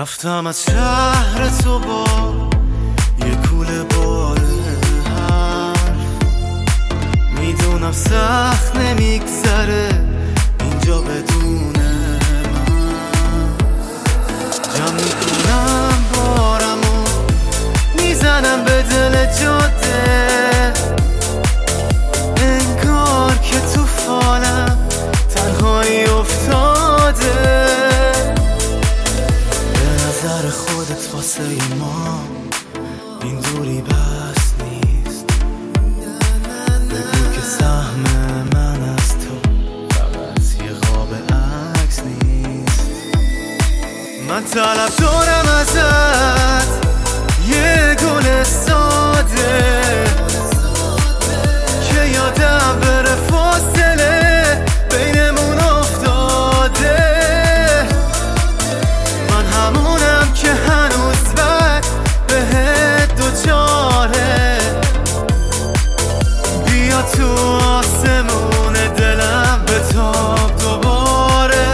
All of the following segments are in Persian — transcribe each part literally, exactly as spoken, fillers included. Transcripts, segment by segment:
رفتم از شهر تو با یه کوله بار حرف، میدونم سخت نمیگذره اینجا بدون من. جمع میکنم بارمو میزنم به دل جاده، انگار که تو فالم تنهایی افتاده. نظر خودت واسه ما این دوری بس نیست، بگو که سهم من از تو فقط یه قاب عکس نیست. من طلب دارم ازت یه گل ساده که یادم بره فاصله بینمون افتاده. من همونم که هنوز وقت بهت دوچاره، بیا تو آسمون دلم بتاب دوباره.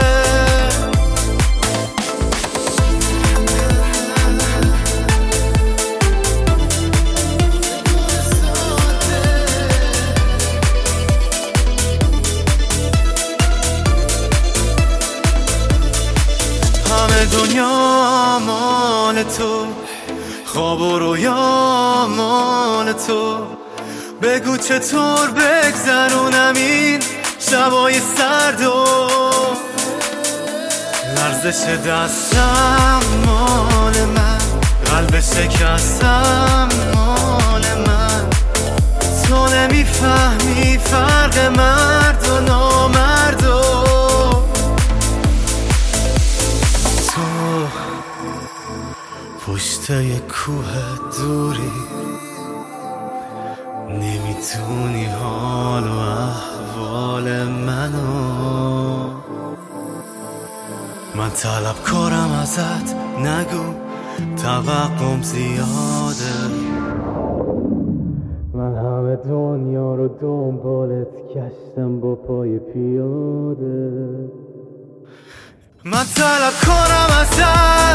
همه دنیا مال تو، خواب و رویا مال تو، بگو چطور بگذرونم این شبای سرد و لرزش دستم مال من، قلب شکستم مال من. تو نمیفهمی فرق مرد و نامرد و پشت یه کوه دوری، نمیتونی حال و احوال منو. من طلبکارم ازت نگو توقعم زیاده، من همه دنیا رو دنبالت گشتم با پای پیاده. من طلبکارم ازت